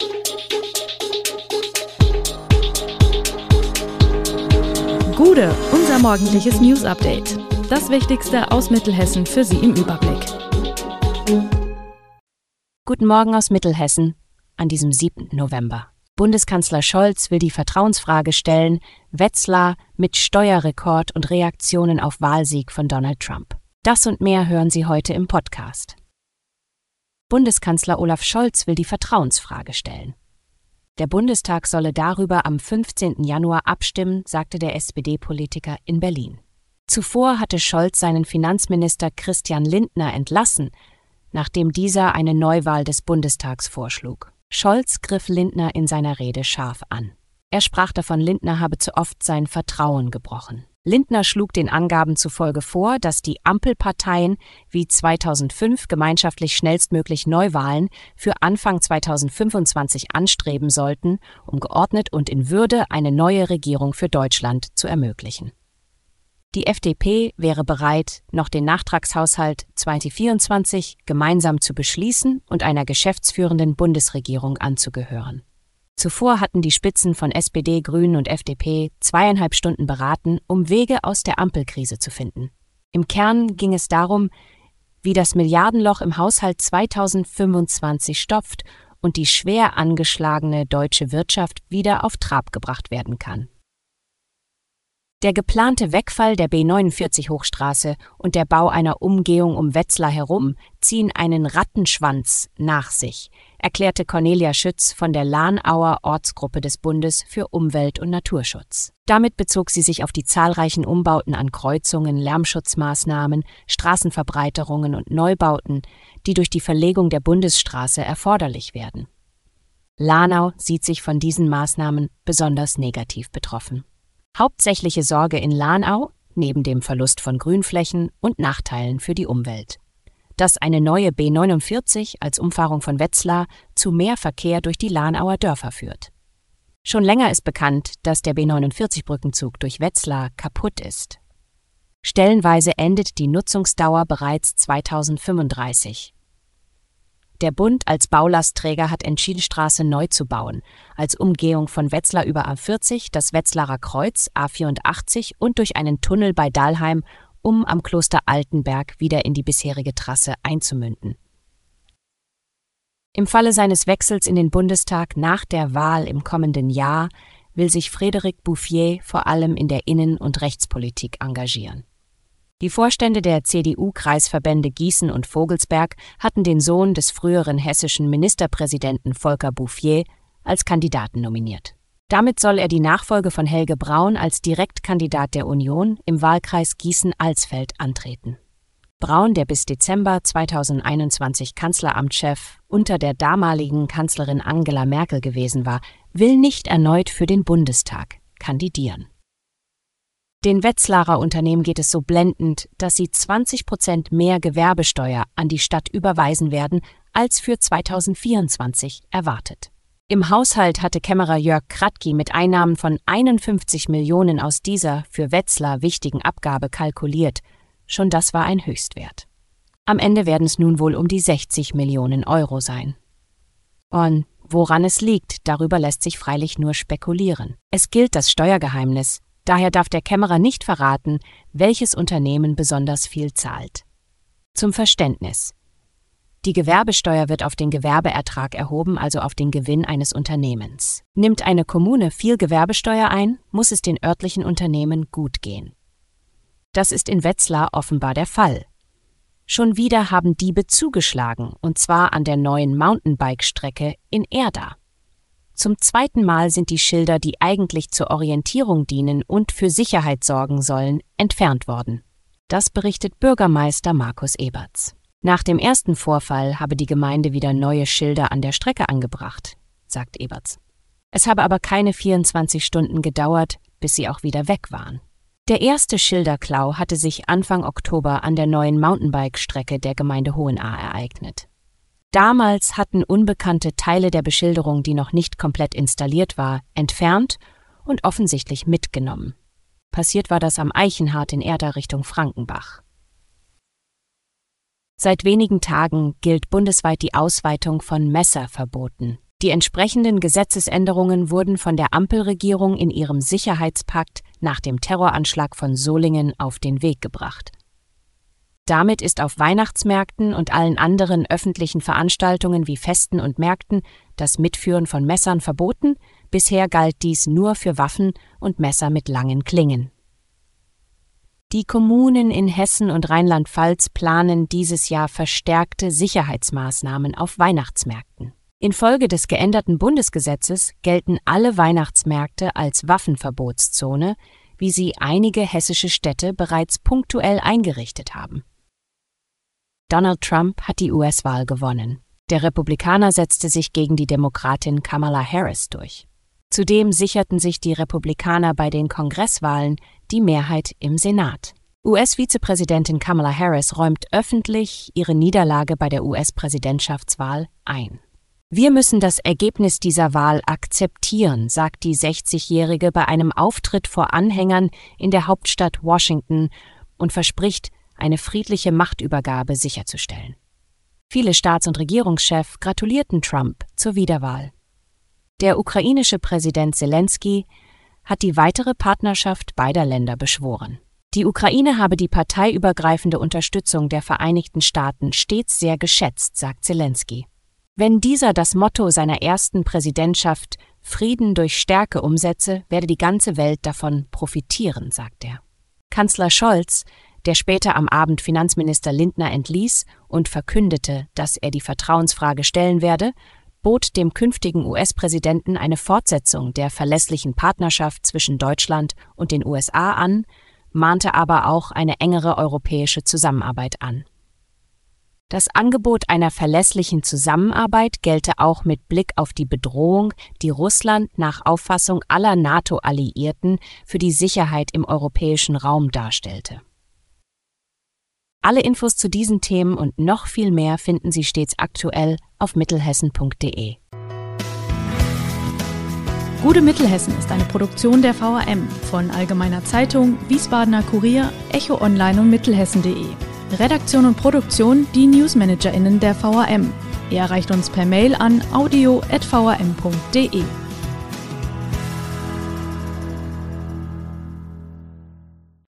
Gude, unser morgendliches News-Update. Das Wichtigste aus Mittelhessen für Sie im Überblick. Guten Morgen aus Mittelhessen an diesem 7. November. Bundeskanzler Scholz will die Vertrauensfrage stellen, Wetzlar mit Steuerrekord und Reaktionen auf Wahlsieg von Donald Trump. Das und mehr hören Sie heute im Podcast. Bundeskanzler Olaf Scholz will die Vertrauensfrage stellen. Der Bundestag solle darüber am 15. Januar abstimmen, sagte der SPD-Politiker in Berlin. Zuvor hatte Scholz seinen Finanzminister Christian Lindner entlassen, nachdem dieser eine Neuwahl des Bundestags vorschlug. Scholz griff Lindner in seiner Rede scharf an. Er sprach davon, Lindner habe zu oft sein Vertrauen gebrochen. Lindner schlug den Angaben zufolge vor, dass die Ampelparteien wie 2005 gemeinschaftlich schnellstmöglich Neuwahlen für Anfang 2025 anstreben sollten, um geordnet und in Würde eine neue Regierung für Deutschland zu ermöglichen. Die FDP wäre bereit, noch den Nachtragshaushalt 2024 gemeinsam zu beschließen und einer geschäftsführenden Bundesregierung anzugehören. Zuvor hatten die Spitzen von SPD, Grünen und FDP 2,5 Stunden beraten, um Wege aus der Ampelkrise zu finden. Im Kern ging es darum, wie das Milliardenloch im Haushalt 2025 stopft und die schwer angeschlagene deutsche Wirtschaft wieder auf Trab gebracht werden kann. Der geplante Wegfall der B49-Hochstraße und der Bau einer Umgehung um Wetzlar herum ziehen einen Rattenschwanz nach sich, erklärte Cornelia Schütz von der Lahnauer Ortsgruppe des Bundes für Umwelt- und Naturschutz. Damit bezog sie sich auf die zahlreichen Umbauten an Kreuzungen, Lärmschutzmaßnahmen, Straßenverbreiterungen und Neubauten, die durch die Verlegung der Bundesstraße erforderlich werden. Lahnau sieht sich von diesen Maßnahmen besonders negativ betroffen. Hauptsächliche Sorge in Lahnau, neben dem Verlust von Grünflächen und Nachteilen für die Umwelt. Dass eine neue B49 als Umfahrung von Wetzlar zu mehr Verkehr durch die Lahnauer Dörfer führt. Schon länger ist bekannt, dass der B49-Brückenzug durch Wetzlar kaputt ist. Stellenweise endet die Nutzungsdauer bereits 2035. Der Bund als Baulastträger hat entschieden, Straße neu zu bauen, als Umgehung von Wetzlar über A40, das Wetzlarer Kreuz, A84 und durch einen Tunnel bei Dalheim, um am Kloster Altenberg wieder in die bisherige Trasse einzumünden. Im Falle seines Wechsels in den Bundestag nach der Wahl im kommenden Jahr will sich Frédéric Bouffier vor allem in der Innen- und Rechtspolitik engagieren. Die Vorstände der CDU-Kreisverbände Gießen und Vogelsberg hatten den Sohn des früheren hessischen Ministerpräsidenten Volker Bouffier als Kandidaten nominiert. Damit soll er die Nachfolge von Helge Braun als Direktkandidat der Union im Wahlkreis Gießen-Alsfeld antreten. Braun, der bis Dezember 2021 Kanzleramtschef unter der damaligen Kanzlerin Angela Merkel gewesen war, will nicht erneut für den Bundestag kandidieren. Den Wetzlarer Unternehmen geht es so blendend, dass sie 20% mehr Gewerbesteuer an die Stadt überweisen werden, als für 2024 erwartet. Im Haushalt hatte Kämmerer Jörg Kratky mit Einnahmen von 51 Millionen aus dieser für Wetzlar wichtigen Abgabe kalkuliert. Schon das war ein Höchstwert. Am Ende werden es nun wohl um die 60 Millionen Euro sein. Und woran es liegt, darüber lässt sich freilich nur spekulieren. Es gilt das Steuergeheimnis. Daher darf der Kämmerer nicht verraten, welches Unternehmen besonders viel zahlt. Zum Verständnis. Die Gewerbesteuer wird auf den Gewerbeertrag erhoben, also auf den Gewinn eines Unternehmens. Nimmt eine Kommune viel Gewerbesteuer ein, muss es den örtlichen Unternehmen gut gehen. Das ist in Wetzlar offenbar der Fall. Schon wieder haben Diebe zugeschlagen, und zwar an der neuen Mountainbike-Strecke in Erda. Zum zweiten Mal sind die Schilder, die eigentlich zur Orientierung dienen und für Sicherheit sorgen sollen, entfernt worden. Das berichtet Bürgermeister Markus Eberts. Nach dem ersten Vorfall habe die Gemeinde wieder neue Schilder an der Strecke angebracht, sagt Eberts. Es habe aber keine 24 Stunden gedauert, bis sie auch wieder weg waren. Der erste Schilderklau hatte sich Anfang Oktober an der neuen Mountainbike-Strecke der Gemeinde Hohenahr ereignet. Damals hatten Unbekannte Teile der Beschilderung, die noch nicht komplett installiert war, entfernt und offensichtlich mitgenommen. Passiert war das am Eichenhardt in Erda Richtung Frankenbach. Seit wenigen Tagen gilt bundesweit die Ausweitung von Messerverboten. Die entsprechenden Gesetzesänderungen wurden von der Ampelregierung in ihrem Sicherheitspakt nach dem Terroranschlag von Solingen auf den Weg gebracht. Damit ist auf Weihnachtsmärkten und allen anderen öffentlichen Veranstaltungen wie Festen und Märkten das Mitführen von Messern verboten. Bisher galt dies nur für Waffen und Messer mit langen Klingen. Die Kommunen in Hessen und Rheinland-Pfalz planen dieses Jahr verstärkte Sicherheitsmaßnahmen auf Weihnachtsmärkten. Infolge des geänderten Bundesgesetzes gelten alle Weihnachtsmärkte als Waffenverbotszone, wie sie einige hessische Städte bereits punktuell eingerichtet haben. Donald Trump hat die US-Wahl gewonnen. Der Republikaner setzte sich gegen die Demokratin Kamala Harris durch. Zudem sicherten sich die Republikaner bei den Kongresswahlen die Mehrheit im Senat. US-Vizepräsidentin Kamala Harris räumt öffentlich ihre Niederlage bei der US-Präsidentschaftswahl ein. Wir müssen das Ergebnis dieser Wahl akzeptieren, sagt die 60-Jährige bei einem Auftritt vor Anhängern in der Hauptstadt Washington und verspricht, eine friedliche Machtübergabe sicherzustellen. Viele Staats- und Regierungschefs gratulierten Trump zur Wiederwahl. Der ukrainische Präsident Zelensky hat die weitere Partnerschaft beider Länder beschworen. Die Ukraine habe die parteiübergreifende Unterstützung der Vereinigten Staaten stets sehr geschätzt, sagt Zelensky. Wenn dieser das Motto seiner ersten Präsidentschaft Frieden durch Stärke umsetze, werde die ganze Welt davon profitieren, sagt er. Kanzler Scholz, der später am Abend Finanzminister Lindner entließ und verkündete, dass er die Vertrauensfrage stellen werde, bot dem künftigen US-Präsidenten eine Fortsetzung der verlässlichen Partnerschaft zwischen Deutschland und den USA an, mahnte aber auch eine engere europäische Zusammenarbeit an. Das Angebot einer verlässlichen Zusammenarbeit gelte auch mit Blick auf die Bedrohung, die Russland nach Auffassung aller NATO-Alliierten für die Sicherheit im europäischen Raum darstellte. Alle Infos zu diesen Themen und noch viel mehr finden Sie stets aktuell auf mittelhessen.de. Gute Mittelhessen ist eine Produktion der VRM von Allgemeiner Zeitung, Wiesbadener Kurier, Echo Online und Mittelhessen.de. Redaktion und Produktion die NewsmanagerInnen der VRM. Ihr erreicht uns per Mail an audio@vrm.de.